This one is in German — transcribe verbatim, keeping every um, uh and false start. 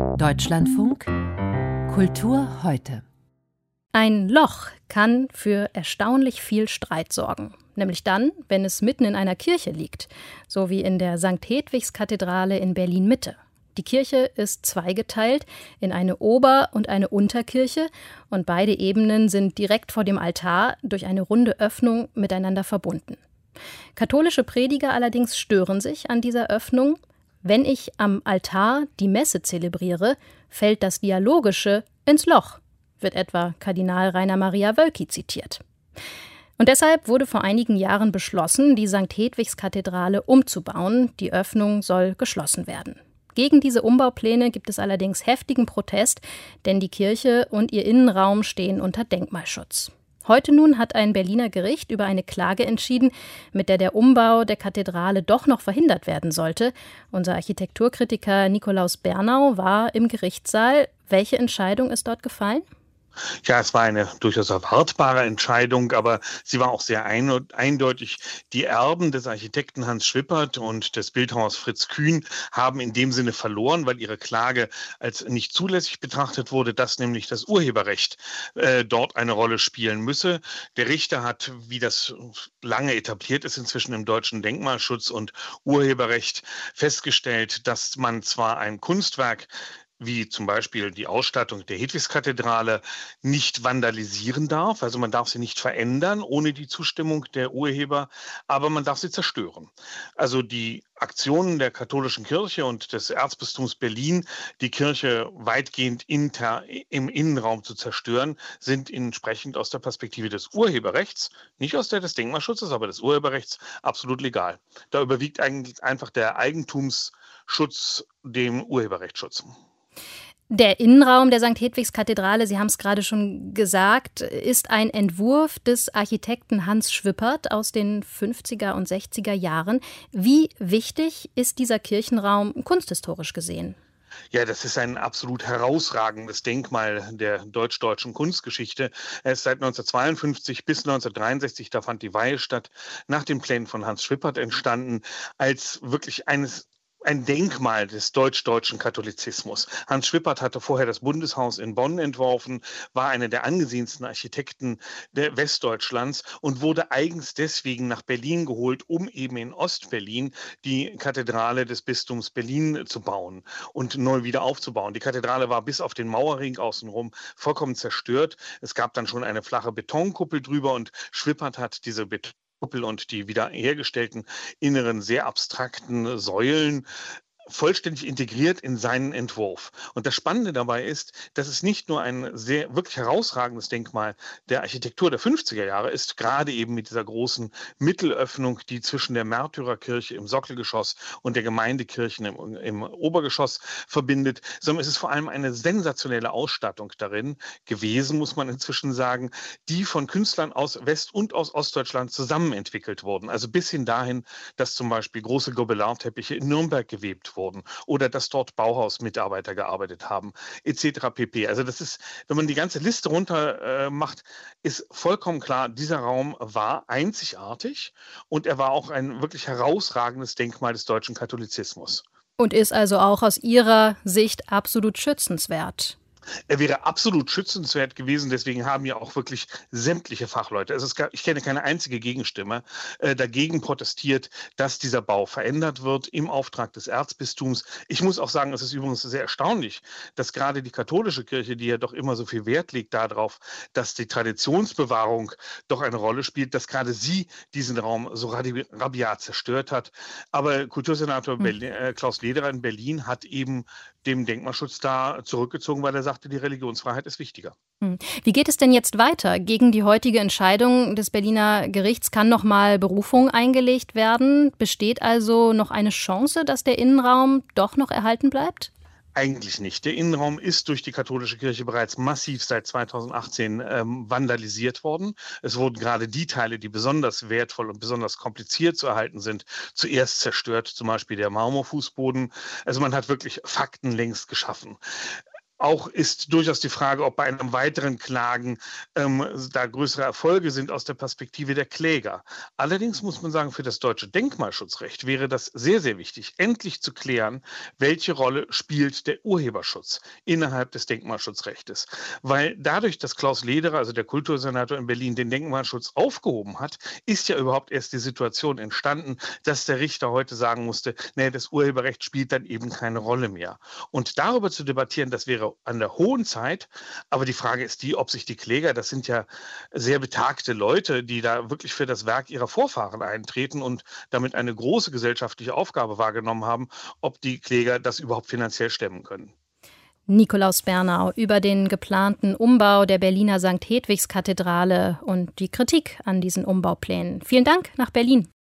Deutschlandfunk Kultur heute. Ein Loch kann für erstaunlich viel Streit sorgen. Nämlich dann, wenn es mitten in einer Kirche liegt, so wie in der Sankt Hedwigs-Kathedrale in Berlin-Mitte. Die Kirche ist zweigeteilt in eine Ober- und eine Unterkirche und beide Ebenen sind direkt vor dem Altar durch eine runde Öffnung miteinander verbunden. Katholische Prediger allerdings stören sich an dieser Öffnung. Wenn ich am Altar die Messe zelebriere, fällt das Dialogische ins Loch, wird etwa Kardinal Rainer Maria Wölki zitiert. Und deshalb wurde vor einigen Jahren beschlossen, die Sankt Hedwigs-Kathedrale umzubauen. Die Öffnung soll geschlossen werden. Gegen diese Umbaupläne gibt es allerdings heftigen Protest, denn die Kirche und ihr Innenraum stehen unter Denkmalschutz. Heute nun hat ein Berliner Gericht über eine Klage entschieden, mit der der Umbau der Kathedrale doch noch verhindert werden sollte. Unser Architekturkritiker Nikolaus Bernau war im Gerichtssaal. Welche Entscheidung ist dort gefallen? Ja, es war eine durchaus erwartbare Entscheidung, aber sie war auch sehr ein- eindeutig. Die Erben des Architekten Hans Schwippert und des Bildhauers Fritz Kühn haben in dem Sinne verloren, weil ihre Klage als nicht zulässig betrachtet wurde, dass nämlich das Urheberrecht äh, dort eine Rolle spielen müsse. Der Richter hat, wie das lange etabliert ist inzwischen im deutschen Denkmalschutz und Urheberrecht, festgestellt, dass man zwar ein Kunstwerk wie zum Beispiel die Ausstattung der Hedwigskathedrale, nicht vandalisieren darf. Also man darf sie nicht verändern ohne die Zustimmung der Urheber, aber man darf sie zerstören. Also die Aktionen der katholischen Kirche und des Erzbistums Berlin, die Kirche weitgehend inter, im Innenraum zu zerstören, sind entsprechend aus der Perspektive des Urheberrechts, nicht aus der des Denkmalschutzes, aber des Urheberrechts, absolut legal. Da überwiegt eigentlich einfach der Eigentumsschutz dem Urheberrechtsschutz. Der Innenraum der Sankt Hedwigs-Kathedrale, Sie haben es gerade schon gesagt, ist ein Entwurf des Architekten Hans Schwippert aus den fünfziger und sechziger Jahren. Wie wichtig ist dieser Kirchenraum kunsthistorisch gesehen? Ja, das ist ein absolut herausragendes Denkmal der deutsch-deutschen Kunstgeschichte. Er ist seit neunzehnhundertzweiundfünfzig bis neunzehnhundertdreiundsechzig, da fand die Weihe statt, nach den Plänen von Hans Schwippert entstanden, als wirklich eines ein Denkmal des deutsch-deutschen Katholizismus. Hans Schwippert hatte vorher das Bundeshaus in Bonn entworfen, war einer der angesehensten Architekten der Westdeutschlands und wurde eigens deswegen nach Berlin geholt, um eben in Ostberlin die Kathedrale des Bistums Berlin zu bauen und neu wieder aufzubauen. Die Kathedrale war bis auf den Mauerring außenrum vollkommen zerstört. Es gab dann schon eine flache Betonkuppel drüber und Schwippert hat diese Beton und die wiederhergestellten inneren, sehr abstrakten Säulen vollständig integriert in seinen Entwurf. Und das Spannende dabei ist, dass es nicht nur ein sehr wirklich herausragendes Denkmal der Architektur der fünfziger Jahre ist, gerade eben mit dieser großen Mittelöffnung, die zwischen der Märtyrerkirche im Sockelgeschoss und der Gemeindekirche im, im Obergeschoss verbindet, sondern es ist vor allem eine sensationelle Ausstattung darin gewesen, muss man inzwischen sagen, die von Künstlern aus West- und aus Ostdeutschland zusammen entwickelt wurden. Also bis hin dahin, dass zum Beispiel große Gobelin-Teppiche in Nürnberg gewebt wurden oder dass dort Bauhaus-Mitarbeiter gearbeitet haben, et cetera pp. Also das ist, wenn man die ganze Liste runter äh, macht, ist vollkommen klar, dieser Raum war einzigartig und er war auch ein wirklich herausragendes Denkmal des deutschen Katholizismus. Und ist also auch aus Ihrer Sicht absolut schützenswert? Er wäre absolut schützenswert gewesen, deswegen haben ja auch wirklich sämtliche Fachleute, also es gab, ich kenne keine einzige Gegenstimme, äh, dagegen protestiert, dass dieser Bau verändert wird im Auftrag des Erzbistums. Ich muss auch sagen, es ist übrigens sehr erstaunlich, dass gerade die katholische Kirche, die ja doch immer so viel Wert legt darauf, dass die Traditionsbewahrung doch eine Rolle spielt, dass gerade sie diesen Raum so rabi- rabiat zerstört hat. Aber Kultursenator Hm. Berlin, äh, Klaus Lederer in Berlin hat eben dem Denkmalschutz da zurückgezogen, weil er sagte, die Religionsfreiheit ist wichtiger. Wie geht es denn jetzt weiter? Gegen die heutige Entscheidung des Berliner Gerichts kann noch mal Berufung eingelegt werden. Besteht also noch eine Chance, dass der Innenraum doch noch erhalten bleibt? Eigentlich nicht. Der Innenraum ist durch die katholische Kirche bereits massiv seit zweitausendachtzehn ähm, vandalisiert worden. Es wurden gerade die Teile, die besonders wertvoll und besonders kompliziert zu erhalten sind, zuerst zerstört, zum Beispiel der Marmorfußboden. Also man hat wirklich Fakten längst geschaffen. Auch ist durchaus die Frage, ob bei einem weiteren Klagen ähm, da größere Erfolge sind aus der Perspektive der Kläger. Allerdings muss man sagen, für das deutsche Denkmalschutzrecht wäre das sehr, sehr wichtig, endlich zu klären, welche Rolle spielt der Urheberschutz innerhalb des Denkmalschutzrechtes. Weil dadurch, dass Klaus Lederer, also der Kultursenator in Berlin, den Denkmalschutz aufgehoben hat, ist ja überhaupt erst die Situation entstanden, dass der Richter heute sagen musste, nee, das Urheberrecht spielt dann eben keine Rolle mehr. Und darüber zu debattieren, das wäre an der hohen Zeit. Aber die Frage ist die, ob sich die Kläger, das sind ja sehr betagte Leute, die da wirklich für das Werk ihrer Vorfahren eintreten und damit eine große gesellschaftliche Aufgabe wahrgenommen haben, ob die Kläger das überhaupt finanziell stemmen können. Nikolaus Bernau über den geplanten Umbau der Berliner Sankt Hedwigs Kathedrale und die Kritik an diesen Umbauplänen. Vielen Dank nach Berlin.